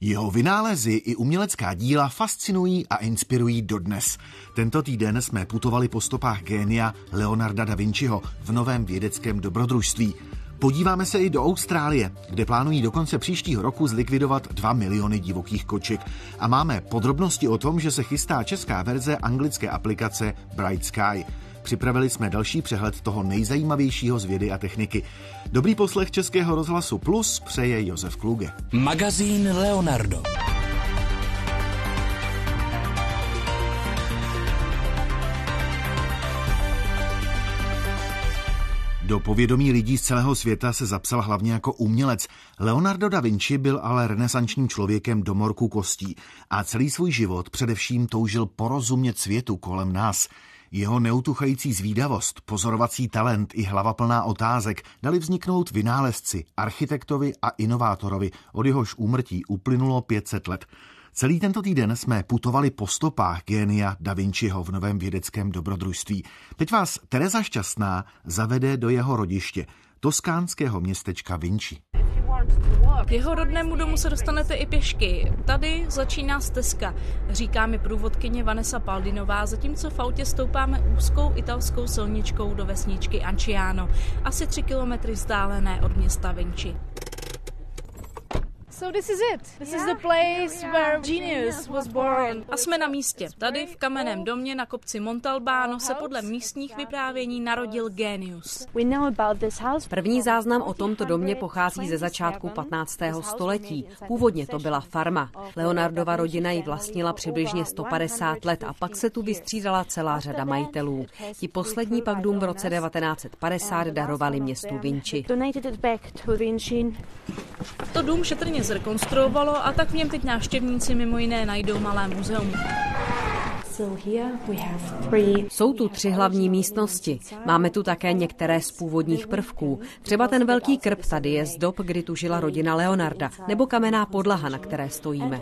Jeho vynálezy i umělecká díla fascinují a inspirují dodnes. Tento týden jsme putovali po stopách génia Leonarda da Vinciho v novém vědeckém dobrodružství. Podíváme se i do Austrálie, kde plánují do konce příštího roku zlikvidovat 2 miliony divokých koček. A máme podrobnosti o tom, že se chystá česká verze anglické aplikace Bright Sky. Připravili jsme další přehled toho nejzajímavějšího z vědy a techniky. Dobrý poslech Českého rozhlasu Plus přeje Josef Kluge. Magazín Leonardo. Do povědomí lidí z celého světa se zapsal hlavně jako umělec. Leonardo da Vinci byl ale renesančním člověkem do morku kostí a celý svůj život především toužil porozumět světu kolem nás. Jeho neutuchající zvídavost, pozorovací talent i hlava plná otázek dali vzniknout vynálezci, architektovi a inovátorovi, od jehož úmrtí uplynulo 500 let. Celý tento týden jsme putovali po stopách génia da Vinciho v novém vědeckém dobrodružství. Teď vás Tereza Šťastná zavede do jeho rodiště, toskánského městečka Vinci. K jeho rodnému domu se dostanete i pěšky. Tady začíná stezka, říká mi průvodkyně Vanessa Paldinová, zatímco v autě stoupáme úzkou italskou silničkou do vesničky Anciano, asi 3 kilometry vzdálené od města Vinci. So this is it. This is the place where genius was born. A jsme na místě. Tady v kamenném domě na kopci Montalbano se podle místních vyprávění narodil génius. První záznam o tomto domě pochází ze začátku 15. století. Původně to byla farma. Leonardova rodina ji vlastnila přibližně 150 let a pak se tu vystřídala celá řada majitelů. Ti poslední pak dům v roce 1950 darovali městu Vinci. To dům šetrně zrekonstruovalo a tak v něm teď návštěvníci mimo jiné najdou malé muzeum. Jsou tu 3 hlavní místnosti. Máme tu také některé z původních prvků. Třeba ten velký krb tady je z dob, kdy tu žila rodina Leonarda, nebo kamenná podlaha, na které stojíme.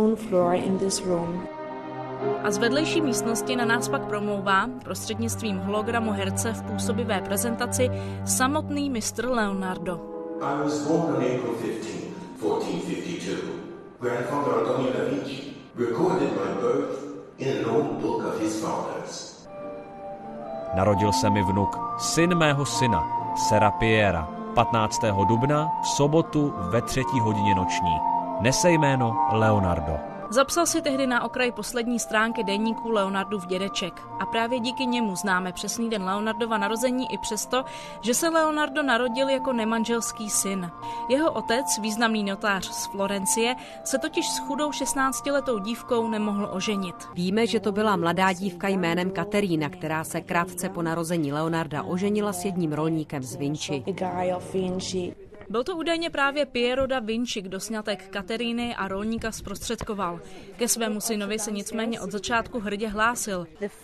A z vedlejší místnosti na nás pak promlouvá prostřednictvím hologramu herce v působivé prezentaci samotný mistr Leonardo. I was born on April 15, 1452. Grandfather Antonio da Vinci recorded my birth in an old book of his fathers. Narodil se mi vnuk, syn mého syna, Serapiera, 15. dubna v sobotu ve 3. hodině noční. Nese jméno Leonardo. Zapsal si tehdy na okraj poslední stránky deníku Leonardův dědeček. A právě díky němu známe přesný den Leonardova narození i přesto, že se Leonardo narodil jako nemanželský syn. Jeho otec, významný notář z Florencie, se totiž s chudou 16letou dívkou nemohl oženit. Víme, že to byla mladá dívka jménem Katerína, která se krátce po narození Leonarda oženila s jedním rolníkem z Vinci. Byl to údajně právě Piero da Vinci, kdo sňatek Kateríny a rolníka zprostředkoval. Ke svému synovi se nicméně od začátku hrdě hlásil.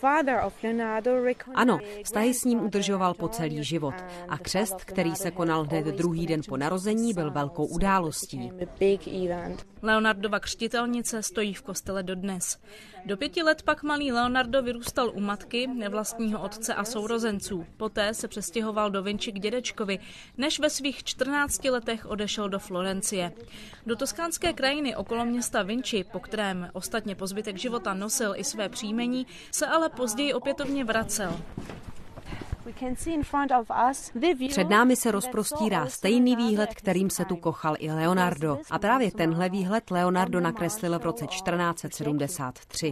Ano, vztahy s ním udržoval po celý život. A křest, který se konal hned druhý den po narození, byl velkou událostí. Leonardova křtitelnice stojí v kostele dodnes. Do 5 let pak malý Leonardo vyrůstal u matky, nevlastního otce a sourozenců. Poté se přestěhoval do Vinci k dědečkovi, než ve svých 14 letech odešel do Florencie. Do toskánské krajiny okolo města Vinci, po kterém ostatně po zbytek života nosil i své příjmení, se ale později opětovně vracel. Před námi se rozprostírá stejný výhled, kterým se tu kochal i Leonardo. A právě tenhle výhled Leonardo nakreslil v roce 1473.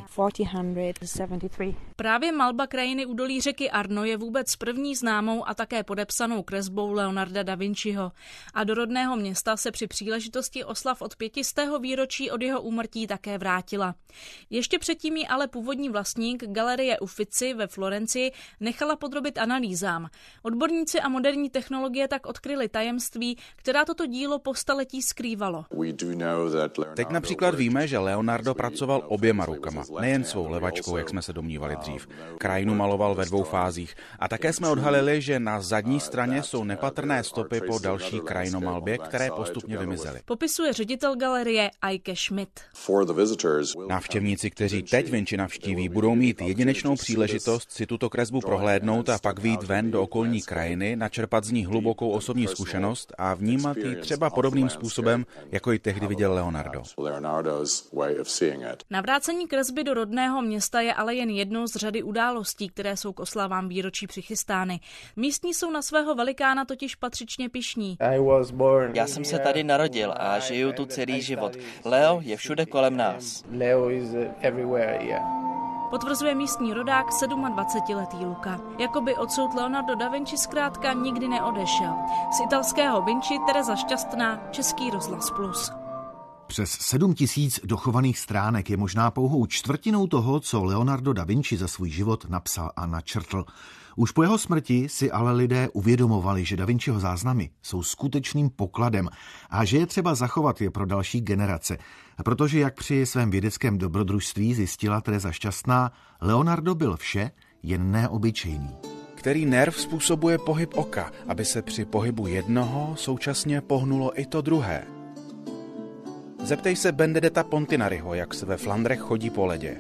Právě malba krajiny údolí řeky Arno je vůbec první známou a také podepsanou kresbou Leonarda da Vinciho. A do rodného města se při příležitosti oslav od 500. výročí od jeho úmrtí také vrátila. Ještě předtím ji ale původní vlastník Galerie Uffizi ve Florencii nechala podrobit analýzám. Odborníci a moderní technologie tak odkryli tajemství, která toto dílo po staletí skrývalo. Teď například víme, že Leonardo pracoval oběma rukama, nejen svou levačkou, jak jsme se domnívali dřív. Krajinu maloval ve 2 fázích a také jsme odhalili, že na zadní straně jsou nepatrné stopy po další krajinomalbě, které postupně vymizely. Popisuje ředitel galerie Eike Schmidt. Návštěvníci, kteří teď Vinci navštíví, budou mít jedinečnou příležitost si tuto kresbu prohlédnout a pak vyjít vyjít ven do okolní krajiny, načerpat z ní hlubokou osobní zkušenost a vnímat ji třeba podobným způsobem, jako ji tehdy viděl Leonardo. Navrácení kresby do rodného města je ale jen jednou z řady událostí, které jsou k oslavám výročí přichystány. Místní jsou na svého velikána totiž patřičně pyšní. Já jsem se tady narodil a žiju tu celý život. Leo je všude kolem nás. Potvrzuje místní rodák 27letý Luca. Jakoby odsud Leonardo da Vinci zkrátka nikdy neodešel. Z italského Vinci Tereza Šťastná, Český rozhlas Plus. Přes 7 000 dochovaných stránek je možná pouhou čtvrtinou toho, co Leonardo da Vinci za svůj život napsal a načrtl. Už po jeho smrti si ale lidé uvědomovali, že da Vinciho záznamy jsou skutečným pokladem a že je třeba zachovat je pro další generace. Protože, jak při svém vědeckém dobrodružství zjistila Tereza Šťastná, Leonardo byl vše, jen neobyčejný. Který nerv způsobuje pohyb oka, aby se při pohybu jednoho současně pohnulo i to druhé. Zeptej se Benedetta Pontinariho, jak se ve Flandrech chodí po ledě.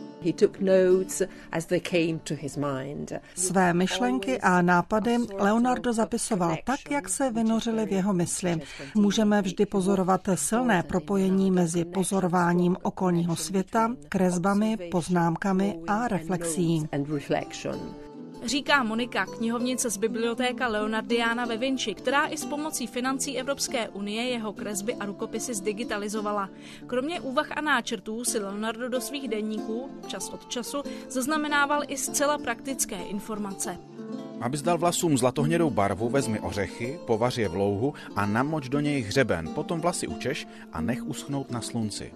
Své myšlenky a nápady Leonardo zapisoval tak, jak se vynořily v jeho mysli. Můžeme vždy pozorovat silné propojení mezi pozorováním okolního světa, kresbami, poznámkami a reflexí. Říká Monika, knihovnice z bibliotéka Leonardiana ve Vinci, která i s pomocí financí Evropské unie jeho kresby a rukopisy zdigitalizovala. Kromě úvah a náčrtů si Leonardo do svých deníků, čas od času, zaznamenával i zcela praktické informace. Abys dal vlasům zlatohnědou barvu, vezmi ořechy, povař je v louhu a namoč do něj hřeben, potom vlasy učeš a nech uschnout na slunci.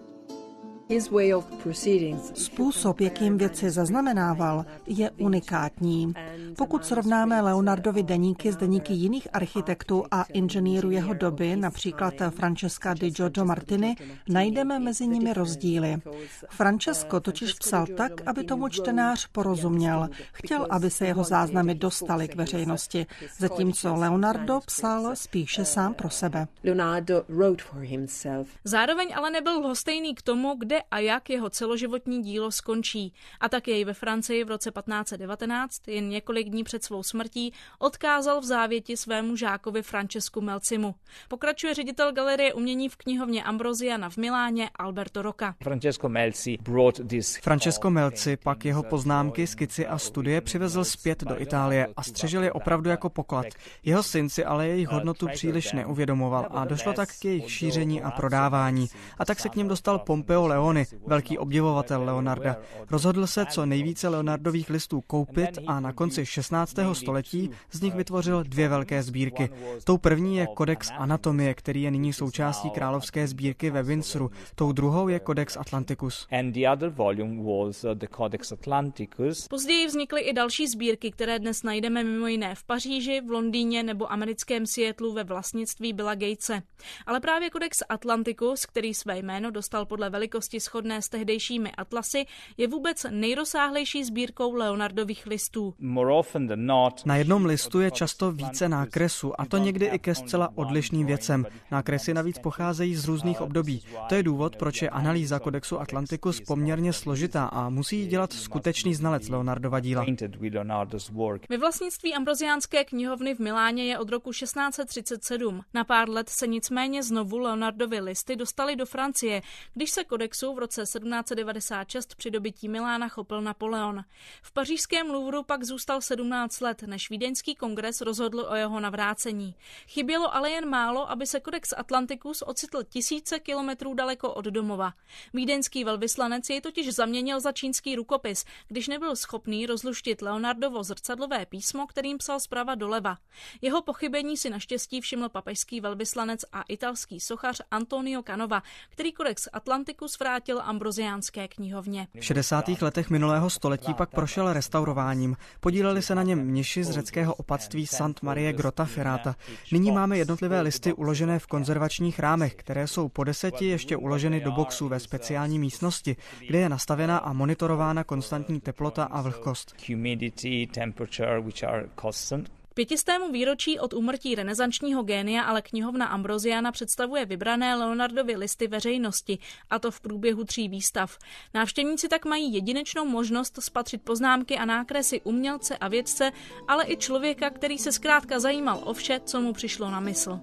Způsob, jakým věci zaznamenával, je unikátní. Pokud srovnáme Leonardovi deníky s deníky jiných architektů a inženýrů jeho doby, například Francesca di Giorgio Martini, najdeme mezi nimi rozdíly. Francesco totiž psal tak, aby tomu čtenář porozuměl. Chtěl, aby se jeho záznamy dostaly k veřejnosti, zatímco Leonardo psal spíše sám pro sebe. Zároveň ale nebyl lhostejný k tomu, kde a jak jeho celoživotní dílo skončí. A tak jej ve Francii v roce 1519, jen několik dní před svou smrtí, odkázal v závěti svému žákovi Francescu Melzimu. Pokračuje ředitel Galerie umění v knihovně Ambrosiana v Miláně Alberto Rocca. Francesco Melzi pak jeho poznámky, skici a studie přivezl zpět do Itálie a střežil je opravdu jako poklad. Jeho syn si ale jejich hodnotu příliš neuvědomoval a došlo tak k jejich šíření a prodávání. A tak se k nim dostal Pompeo Leoni, velký obdivovatel Leonarda. Rozhodl se co nejvíce Leonardových listů koupit a na konci 16. století z nich vytvořil 2 velké sbírky. Tou první je Codex Anatomie, který je nyní součástí královské sbírky ve Windsoru. Tou druhou je Codex Atlanticus. Později vznikly i další sbírky, které dnes najdeme mimo jiné v Paříži, v Londýně nebo americkém Seattlu ve vlastnictví Billa Gatese. Ale právě Codex Atlanticus, který své jméno dostal podle velikosti shodné s tehdejšími atlasy, je vůbec nejrozsáhlejší sbírkou Leonardových listů. Na jednom listu je často více nákresů, a to někdy i ke zcela odlišným věcem. Nákresy navíc pocházejí z různých období. To je důvod, proč je analýza Kodexu Atlanticus poměrně složitá a musí ji dělat skutečný znalec Leonardova díla. Ve vlastnictví Ambrosiánské knihovny v Miláně je od roku 1637. Na pár let se nicméně znovu Leonardovy listy dostaly do Francie, když se kodexu v roce 1796 při dobytí Milána chopil Napoleon. V pařížském Louvru pak zůstal 17 let, než vídeňský kongres rozhodl o jeho navrácení. Chybělo ale jen málo, aby se Codex Atlanticus ocitl tisíce kilometrů daleko od domova. Vídeňský velvyslanec jej totiž zaměnil za čínský rukopis, když nebyl schopný rozluštit Leonardovo zrcadlové písmo, kterým psal zprava doleva. Jeho pochybení si naštěstí všiml papežský velvyslanec a italský sochař Antonio Canova, který Codex Atlanticus vrátil Ambrosiánské knihovně. V 60. letech minulého století pak prošel restaurováním. Podíleli se na něm mniši z řeckého opatství Sant Marie Grottaferrata. Nyní máme jednotlivé listy uložené v konzervačních rámech, které jsou po 10 ještě uloženy do boxů ve speciální místnosti, kde je nastavená a monitorována konstantní teplota a vlhkost. K 500. výročí od úmrtí renesančního génia ale knihovna Ambrosiana představuje vybrané Leonardovy listy veřejnosti, a to v průběhu 3 výstav. Návštěvníci tak mají jedinečnou možnost spatřit poznámky a nákresy umělce a vědce, ale i člověka, který se zkrátka zajímal o vše, co mu přišlo na mysl.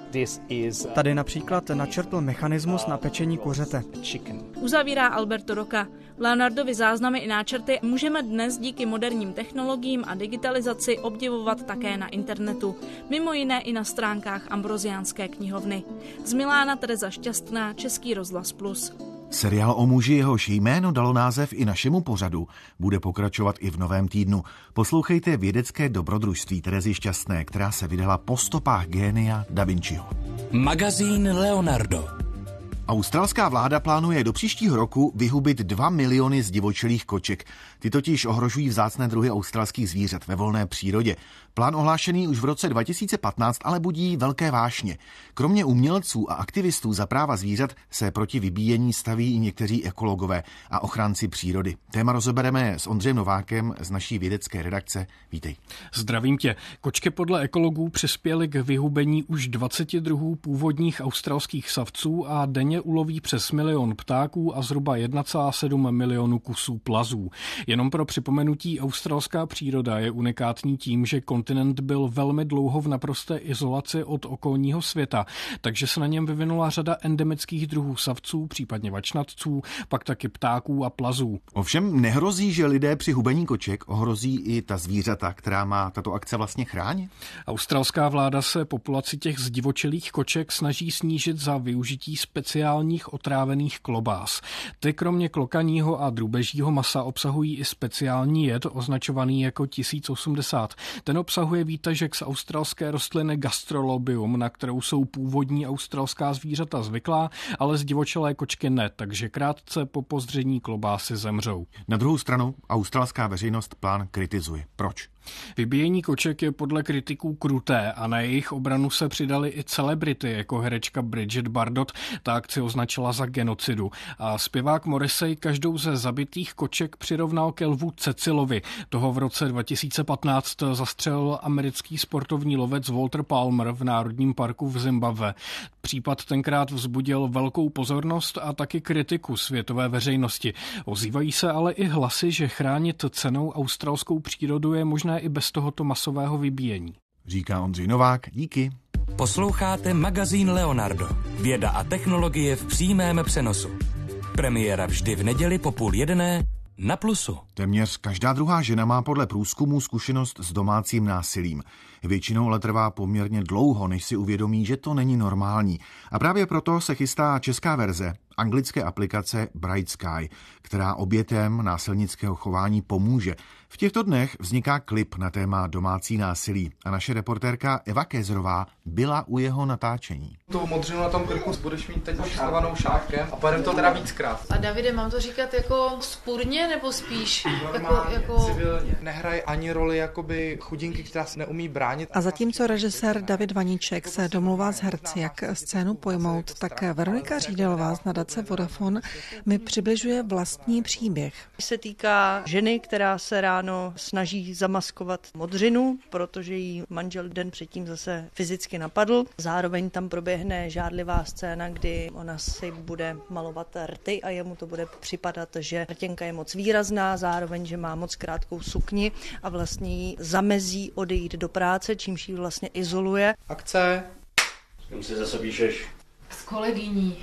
Tady například načrtl mechanismus na pečení kuřete. Uzavírá Alberto Rocca. Leonardovy záznamy i náčrty můžeme dnes díky moderním technologiím a digitalizaci obdivovat také na internetu. Mimo jiné i na stránkách Ambrosiánské knihovny. Z Milána Tereza Šťastná, Český rozhlas Plus. Seriál o muži, jehož jméno dalo název i našemu pořadu, bude pokračovat i v novém týdnu. Poslouchejte vědecké dobrodružství Terezy Šťastné, která se vydala po stopách génia Da Vinciho. Magazín Leonardo. Australská vláda plánuje do příštího roku vyhubit 2 miliony zdivočelých koček. Ty totiž ohrožují vzácné druhy australských zvířat ve volné přírodě. Plán ohlášený už v roce 2015 ale budí velké vášně. Kromě umělců a aktivistů za práva zvířat se proti vybíjení staví i někteří ekologové a ochránci přírody. Téma rozebereme s Ondřejem Novákem z naší vědecké redakce. Vítej. Zdravím tě. Kočky podle ekologů přispěly k vyhubení už 20 druhů původních australských savců a denně uloví přes 1 milion ptáků a zhruba 1,7 milionu kusů plazů. Jenom pro připomenutí, australská příroda je unikátní tím, že kontinent byl velmi dlouho v naprosté izolaci od okolního světa, takže se na něm vyvinula řada endemických druhů savců, případně vačnatců, pak taky ptáků a plazů. Ovšem nehrozí, že lidé při hubení koček ohrozí i ta zvířata, která má tato akce vlastně chránit? Australská vláda se populaci těch zdivočelých koček snaží snížit za využití speciálních otrávených klobás. Ty kromě klokaního a drůbežího masa obsahují i speciální jed označovaný jako 1080. Ten obsahuje výtažek z australské rostliny Gastrolobium, na kterou jsou původní australská zvířata zvyklá, ale zdivočelé kočky ne, takže krátce po pozření klobásy zemřou. Na druhou stranu australská veřejnost plán kritizuje. Proč? Vybíjení koček je podle kritiků kruté a na jejich obranu se přidali i celebrity, jako herečka Bridget Bardot, ta akci označila za genocidu. A zpěvák Morrissey každou ze zabitých koček přirovnal ke lvu Cecilovi. Toho v roce 2015 zastřelil americký sportovní lovec Walter Palmer v Národním parku v Zimbabwe. Případ tenkrát vzbudil velkou pozornost a taky kritiku světové veřejnosti. Ozývají se ale i hlasy, že chránit cennou australskou přírodu je možné i bez tohoto masového vybíjení. Říká Ondřej Novák, díky. Posloucháte magazín Leonardo. Věda a technologie v přímém přenosu. Premiéra vždy v neděli po 12:30 na Plusu. Téměř každá druhá žena má podle průzkumu zkušenost s domácím násilím. Většinou ale trvá poměrně dlouho, než si uvědomí, že to není normální. A právě proto se chystá česká verze anglické aplikace Bright Sky, která obětem násilnického chování pomůže. V těchto dnech vzniká klip na téma domácí násilí a naše reportérka Eva Kézrová byla u jeho natáčení. Tu modřinu na tom krku budeš mít teď schovanou šátkem a pojedeme to teda víckrát. A Davide, mám to říkat jako vzpurně nebo spíš jako civilně? Nehraj ani roli jakoby chudinky, která se neumí bránit. A zatímco režisér David Vaníček se domlouvá s herci, jak scénu pojmout, tak Veronika Řídelová z nadace Vodafone mi přibližuje vlastní příběh. Se týká ženy, která se ráno snaží zamaskovat modřinu, protože jí manžel den předtím zase fyzicky napadl. Zároveň tam proběhne žádlivá scéna, kdy ona si bude malovat rty a jemu to bude připadat, že rtěnka je moc výrazná, zároveň, že má moc krátkou sukni a vlastně jí zamezí odejít do práce, čímž ji vlastně izoluje. Akce. S kým si zase píšeš? s kolegyní.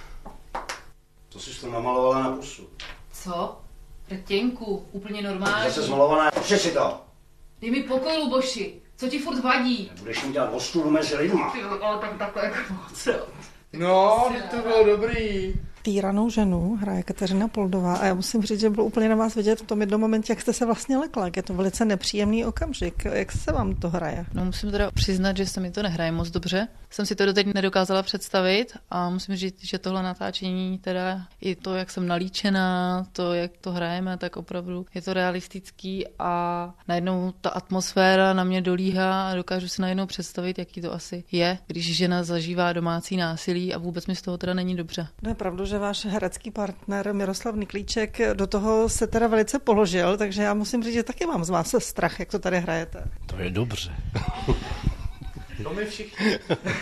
To jsi to namalovala na pusu. Co? Rtěnku, úplně normální. Zase zmalovaná, přeš si to. Dej mi pokoj, Luboši, co ti furt vadí? Budeš mi dělat ostudu mezi lidma. Ale tak takhle jako moc. No, to bylo dobrý. Týranou ženu hraje Kateřina Poldová a já musím říct, že bylo úplně na vás vidět v tom jednom momentě, jak jste se vlastně lekla. Je to velice nepříjemný okamžik. Jak se vám to hraje? No, musím teda přiznat, že se mi to nehraje moc dobře. Jsem si to doteď nedokázala představit a musím říct, že tohle natáčení, teda i to, jak jsem nalíčená, to, jak to hrajeme, tak opravdu je to realistický a najednou ta atmosféra na mě dolíhá a dokážu si najednou představit, jaký to asi je, když žena zažívá domácí násilí a vůbec mi z toho teda není dobře. No je pravda, že že váš herecký partner Miroslav Niklíček do toho se teda velice položil, takže já musím říct, že taky mám z vás strach, jak to tady hrajete. To je dobře. To my všichni.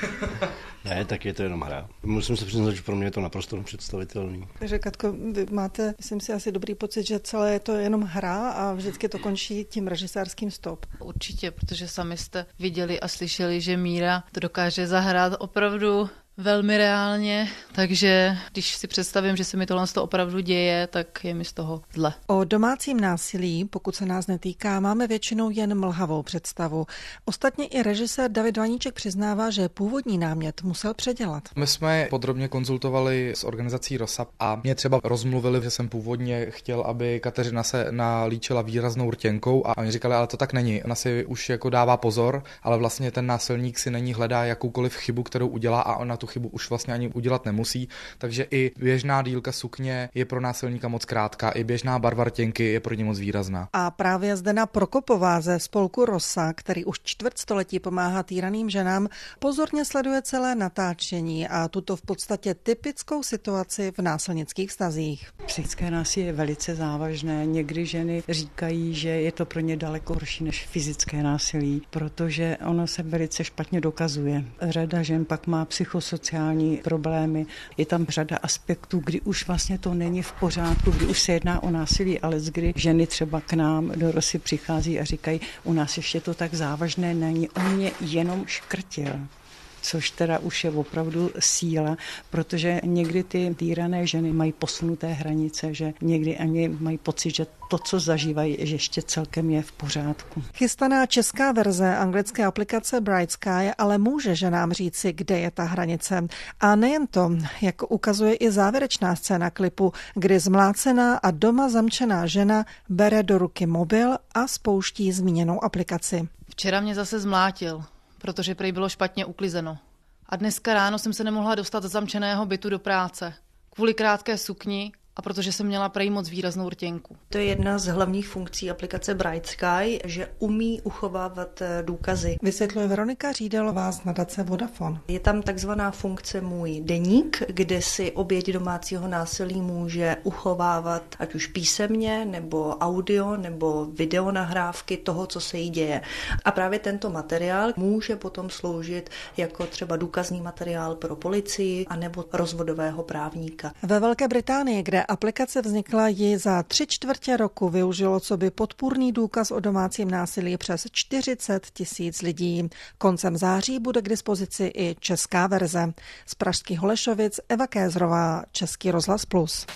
Ne, tak je to jenom hra. Musím se přiznat, že pro mě je to naprosto nepředstavitelný. Takže Katko, vy máte, myslím si, asi dobrý pocit, že celé je to jenom hra a vždycky to končí tím režisérským stop. Určitě, protože sami jste viděli a slyšeli, že Míra to dokáže zahrát opravdu velmi reálně, takže když si představím, že se mi tohle opravdu děje, tak je mi z toho zle. O domácím násilí, pokud se nás netýká, máme většinou jen mlhavou představu. Ostatně i režisér David Vaníček přiznává, že původní námět musel předělat. My jsme podrobně konzultovali s organizací ROSAP a mě třeba rozmluvili, že jsem původně chtěl, aby Kateřina se nalíčila výraznou rtěnkou a oni říkali, ale to tak není. Ona si už jako dává pozor, ale vlastně ten násilník si není hledá jakoukoliv chybu, kterou udělá a ona tu chybu už vlastně ani udělat nemusí, takže i běžná dílka sukně je pro násilníka moc krátká, i běžná barva rtěnky je pro ně moc výrazná. A právě Zdena Prokopová ze spolku Rosa, který už čtvrtstoletí pomáhá týraným ženám, pozorně sleduje celé natáčení a tuto v podstatě typickou situaci v násilnických vztazích. Psychické násilí je velice závažné. Někdy ženy říkají, že je to pro ně daleko horší než fyzické násilí, protože ono se velice špatně dokazuje. Řada žen pak má psychosociální problémy. Je tam řada aspektů, kdy už vlastně to není v pořádku, kdy už se jedná o násilí, ale kdy ženy třeba k nám do Rosy přichází a říkají, u nás ještě to tak závažné není, on mě jenom škrtil. Což teda už je opravdu síla, protože někdy ty týrané ženy mají posunuté hranice, že někdy ani mají pocit, že to, co zažívají, že ještě celkem je v pořádku. Chystaná česká verze anglické aplikace Bright Sky ale může ženám říci, kde je ta hranice. A nejen to, jak ukazuje i závěrečná scéna klipu, kdy zmlácená a doma zamčená žena bere do ruky mobil a spouští zmíněnou aplikaci. Včera mě zase zmlátil, protože prý bylo špatně uklizeno. A dneska ráno jsem se nemohla dostat z zamčeného bytu do práce. Kvůli krátké sukni a protože jsem měla prej moc výraznou rtěnku. To je jedna z hlavních funkcí aplikace Bright Sky, že umí uchovávat důkazy. Vysvětluje Veronika Řídelová z nadace Vodafone. Je tam takzvaná funkce Můj deník, kde si oběť domácího násilí může uchovávat ať už písemně, nebo audio, nebo videonahrávky toho, co se jí děje. A právě tento materiál může potom sloužit jako třeba důkazní materiál pro policii anebo rozvodového právníka. Ve Velké Británii, kde aplikace vznikla, ji za 3/4 roku využilo coby podpůrný důkaz o domácím násilí přes 40 000 lidí. Koncem září bude k dispozici i česká verze. Z pražských Holešovic Eva Kézrová, Český rozhlas Plus.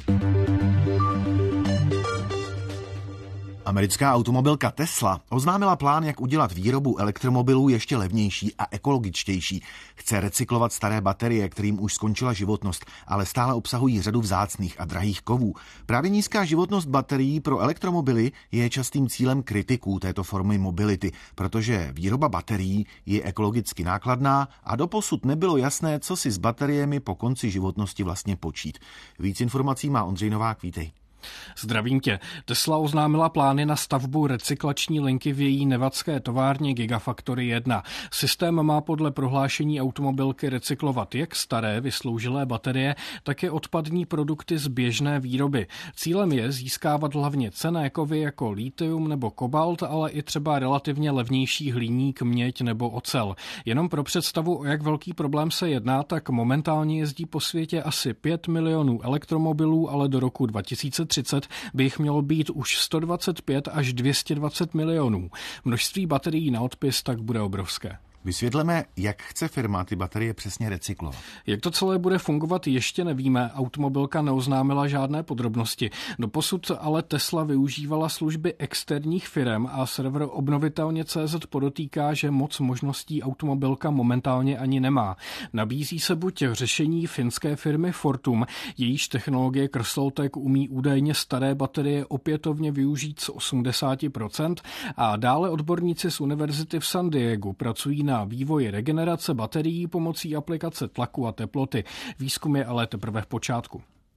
Americká automobilka Tesla oznámila plán, jak udělat výrobu elektromobilů ještě levnější a ekologičtější. Chce recyklovat staré baterie, kterým už skončila životnost, ale stále obsahují řadu vzácných a drahých kovů. Právě nízká životnost baterií pro elektromobily je častým cílem kritiků této formy mobility, protože výroba baterií je ekologicky nákladná a doposud nebylo jasné, co si s bateriemi po konci životnosti vlastně počít. Víc informací má Ondřej Novák, vítej. Zdravím tě. Tesla oznámila plány na stavbu recyklační linky v její nevadské továrně Gigafactory 1. Systém má podle prohlášení automobilky recyklovat jak staré vysloužilé baterie, tak i odpadní produkty z běžné výroby. Cílem je získávat hlavně cenné kovy jako litium nebo kobalt, ale i třeba relativně levnější hliník, měď nebo ocel. Jenom pro představu, o jak velký problém se jedná, tak momentálně jezdí po světě asi 5 milionů elektromobilů, ale do roku 2030 by jich mělo být už 125 až 220 milionů. Množství baterií na odpis tak bude obrovské. Vysvětleme, jak chce firma ty baterie přesně recyklovat. Jak to celé bude fungovat, ještě nevíme. Automobilka neoznámila žádné podrobnosti. Doposud ale Tesla využívala služby externích firem a server obnovitelně.cz podotýká, že moc možností automobilka momentálně ani nemá. Nabízí se buď řešení finské firmy Fortum, jejíž technologie Crystaltech umí údajně staré baterie opětovně využít z 80%, a dále odborníci z univerzity v San Diegu pracují na vývoji regenerace baterií pomocí aplikace tlaku a teploty. Výzkum je ale teprve v počátku.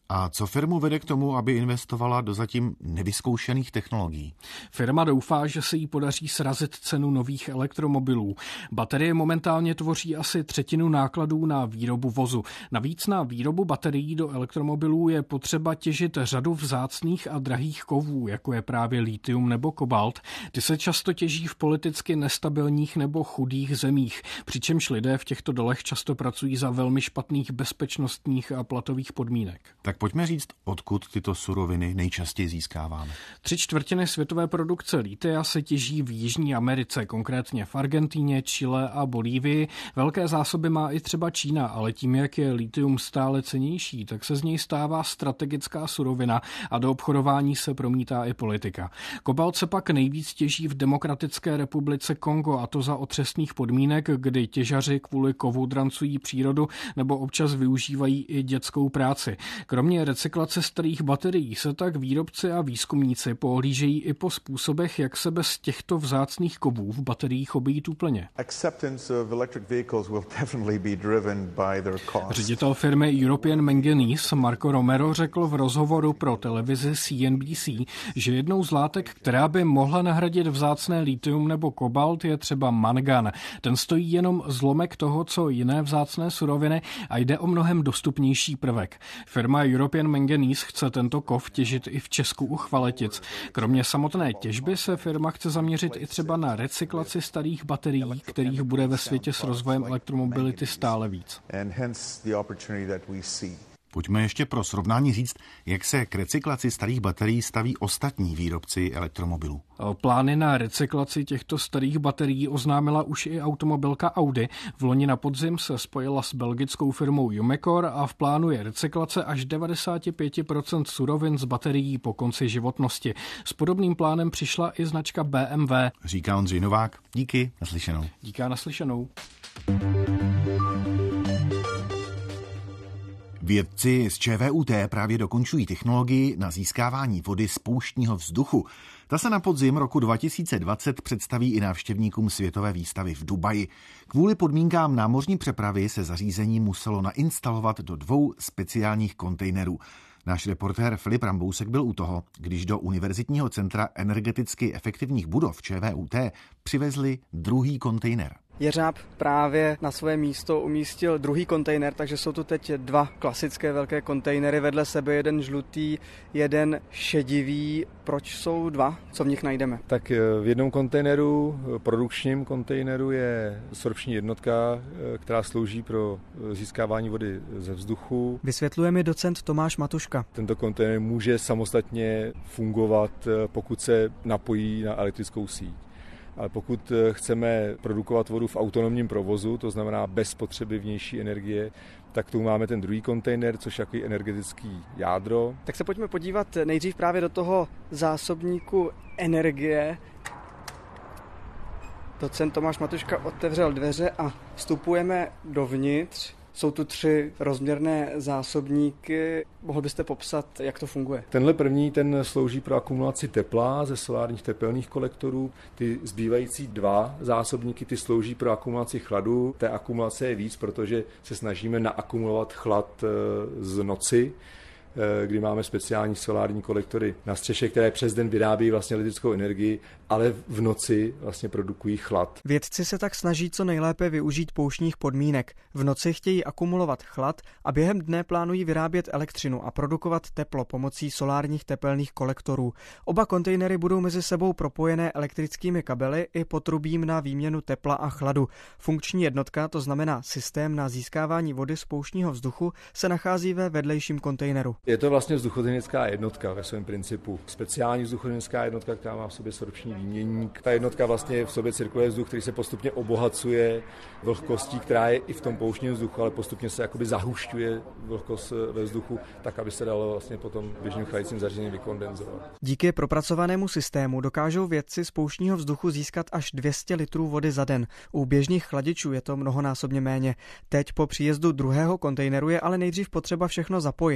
A co firmu vede k tomu, aby investovala do zatím nevyzkoušených technologií? Firma doufá, že se jí podaří srazit cenu nových elektromobilů. Baterie momentálně tvoří asi třetinu nákladů na výrobu vozu. Navíc na výrobu baterií do elektromobilů je potřeba těžit řadu vzácných a drahých kovů, jako je právě lithium nebo kobalt. Ty se často těží v politicky nestabilních nebo chudých zemích, přičemž lidé v těchto dolech často pracují za velmi špatných bezpečnostních a platových podmínek. Tak pojďme říct, odkud tyto suroviny nejčastěji získáváme. 3/4 světové produkce lithia se těží v Jižní Americe, konkrétně v Argentíně, Chile a Bolívii. Velké zásoby má i třeba Čína, ale tím, jak je lithium stále cennější, tak se z něj stává strategická surovina a do obchodování se promítá i politika. Kobalt se pak nejvíc těží v Demokratické republice Kongo, a to za otřesných podmínek, kdy těžaři kvůli kovu drancují přírodu nebo občas využívají i dětskou práci. Kromě recyklace starých baterií se tak výrobci a výzkumníci pohlížejí i po způsobech, jak se bez těchto vzácných kovů v bateriích obejít úplně. Ředitel firmy European Manganese Marco Romero řekl v rozhovoru pro televizi CNBC, že jednou z látek, která by mohla nahradit vzácné lithium nebo kobalt, je třeba mangan. Ten stojí jenom zlomek toho, co jiné vzácné suroviny, a jde o mnohem dostupnější prvek. Firma European Manganese chce tento kov těžit i v Česku u Chvaletic. Kromě samotné těžby se firma chce zaměřit i třeba na recyklaci starých baterií, kterých bude ve světě s rozvojem elektromobility stále víc. Pojďme ještě pro srovnání říct, jak se k recyklaci starých baterií staví ostatní výrobci elektromobilů. Plány na recyklaci těchto starých baterií oznámila už i automobilka Audi. V loni na podzim se spojila s belgickou firmou Umicore a v plánu je recyklace až 95% surovin z baterií po konci životnosti. S podobným plánem přišla i značka BMW. Říká Ondřej Novák. Díky, naslyšenou. Díky, naslyšenou. Vědci z ČVUT právě dokončují technologii na získávání vody z pouštního vzduchu. Ta se na podzim roku 2020 představí i návštěvníkům světové výstavy v Dubaji. Kvůli podmínkám námořní přepravy se zařízení muselo nainstalovat do 2 speciálních kontejnerů. Náš reportér Filip Rambousek byl u toho, když do Univerzitního centra energeticky efektivních budov ČVUT přivezli druhý kontejner. Jeřáb právě na své místo umístil druhý kontejner, takže jsou tu teď 2 klasické velké kontejnery vedle sebe, jeden žlutý, jeden šedivý. Proč jsou 2? Co v nich najdeme? Tak v jednom kontejneru, produkčním kontejneru, je sorpční jednotka, která slouží pro získávání vody ze vzduchu. Vysvětluje mi docent Tomáš Matuška. Tento kontejner může samostatně fungovat, pokud se napojí na elektrickou síť. Ale pokud chceme produkovat vodu v autonomním provozu, to znamená bez potřeby vnější energie, tak tu máme ten druhý kontejner, což je takový energetický jádro. Tak se pojďme podívat nejdřív právě do toho zásobníku energie. Docent Tomáš Matuška otevřel dveře a vstupujeme dovnitř. Jsou tu 3 rozměrné zásobníky. Mohl byste popsat, jak to funguje? Tenhle první, ten slouží pro akumulaci tepla ze solárních tepelných kolektorů. Ty zbývající 2 zásobníky, ty slouží pro akumulaci chladu. Té akumulace je víc, protože se snažíme naakumulovat chlad z noci, kdy máme speciální solární kolektory na střeše, které přes den vyrábí vlastně elektrickou energii, ale v noci vlastně produkují chlad. Vědci se tak snaží co nejlépe využít pouštních podmínek. V noci chtějí akumulovat chlad a během dne plánují vyrábět elektřinu a produkovat teplo pomocí solárních tepelných kolektorů. Oba kontejnery budou mezi sebou propojené elektrickými kabely i potrubím na výměnu tepla a chladu. Funkční jednotka, to znamená systém na získávání vody z pouštního vzduchu, se nachází ve vedlejším kontejneru. Je to vlastně vzduchotechnická jednotka ve svém principu. Speciální vzduchotechnická jednotka, která má v sobě sorpční výměnník. Ta jednotka vlastně v sobě cirkuluje vzduch, který se postupně obohacuje vlhkostí, která je i v tom pouštním vzduchu, ale postupně se jakoby zahušťuje vlhkost ve vzduchu, tak aby se dalo vlastně potom běžným chladicím zařízením vykondenzovat. Díky propracovanému systému dokážou vědci z pouštního vzduchu získat až 200 litrů vody za den. U běžných chladičů je to mnohonásobně méně. Teď po příjezdu druhého kontejneru je ale nejdřív potřeba všechno zapojit, jak mi vysvětlil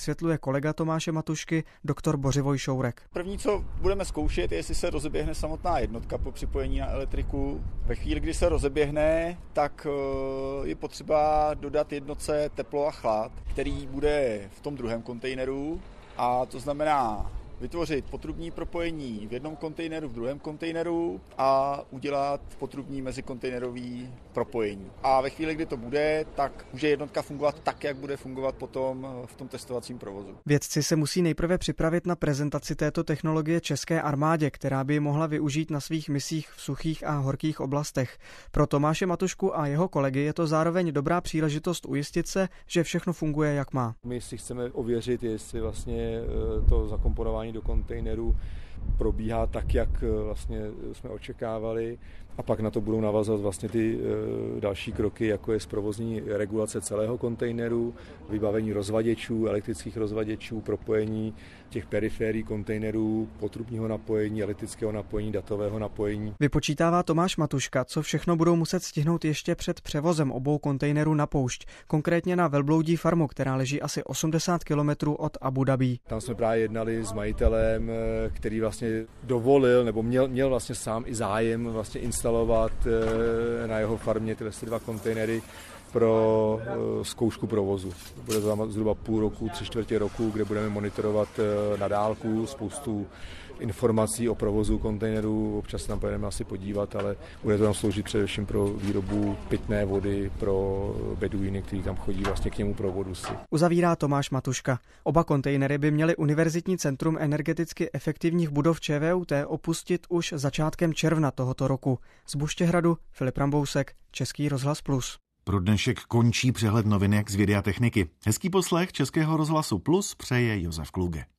vysvětluje kolega Tomáše Matušky, doktor Bořivoj Šourek. První, co budeme zkoušet, je, jestli se rozeběhne samotná jednotka po připojení na elektriku. Ve chvíli, kdy se rozeběhne, tak je potřeba dodat jednotce teplo a chlad, který bude v tom druhém kontejneru, a to znamená vytvořit potrubní propojení v jednom kontejneru, v druhém kontejneru a udělat potrubní mezikontejnerový propojení. A ve chvíli, kdy to bude, tak může jednotka fungovat tak, jak bude fungovat potom v tom testovacím provozu. Vědci se musí nejprve připravit na prezentaci této technologie české armádě, která by ji mohla využít na svých misích v suchých a horkých oblastech. Pro Tomáše Matušku a jeho kolegy je to zároveň dobrá příležitost ujistit se, že všechno funguje, jak má. My si chceme ověřit, jestli vlastně to zakomponování do kontejneru probíhá tak, jak vlastně jsme očekávali, a pak na to budou navazovat vlastně ty další kroky, jako je zprovozní regulace celého kontejneru, vybavení rozvaděčů, elektrických rozvaděčů, propojení těch periférií kontejnerů, potrubního napojení, elektrického napojení, datového napojení. Vypočítává Tomáš Matuška, co všechno budou muset stihnout ještě před převozem obou kontejnerů na poušť, konkrétně na velbloudí farmu, která leží asi 80 kilometrů od Abu Dhabí. Tam jsme právě jednali s majitelem, který vlastně dovolil, nebo měl vlastně sám i zájem vlastně instalovat na jeho farmě tyhle 2 kontejnery pro zkoušku provozu. Bude to tam zhruba půl roku, 3/4 roku, kde budeme monitorovat na dálku spoustu informací o provozu kontejnerů. Občas tam pojedeme asi podívat, ale bude to tam sloužit především pro výrobu pitné vody pro beduíny, kteří tam chodí vlastně k němu pro vodu si. Uzavírá Tomáš Matuška. Oba kontejnery by měly Univerzitní centrum energeticky efektivních budov ČVUT opustit už začátkem června tohoto roku. Z Buštěhradu Filip Rambousek, Český rozhlas Plus. Pro dnešek končí přehled novinek z vědy a techniky. Hezký poslech Českého rozhlasu Plus přeje Josef Kluge.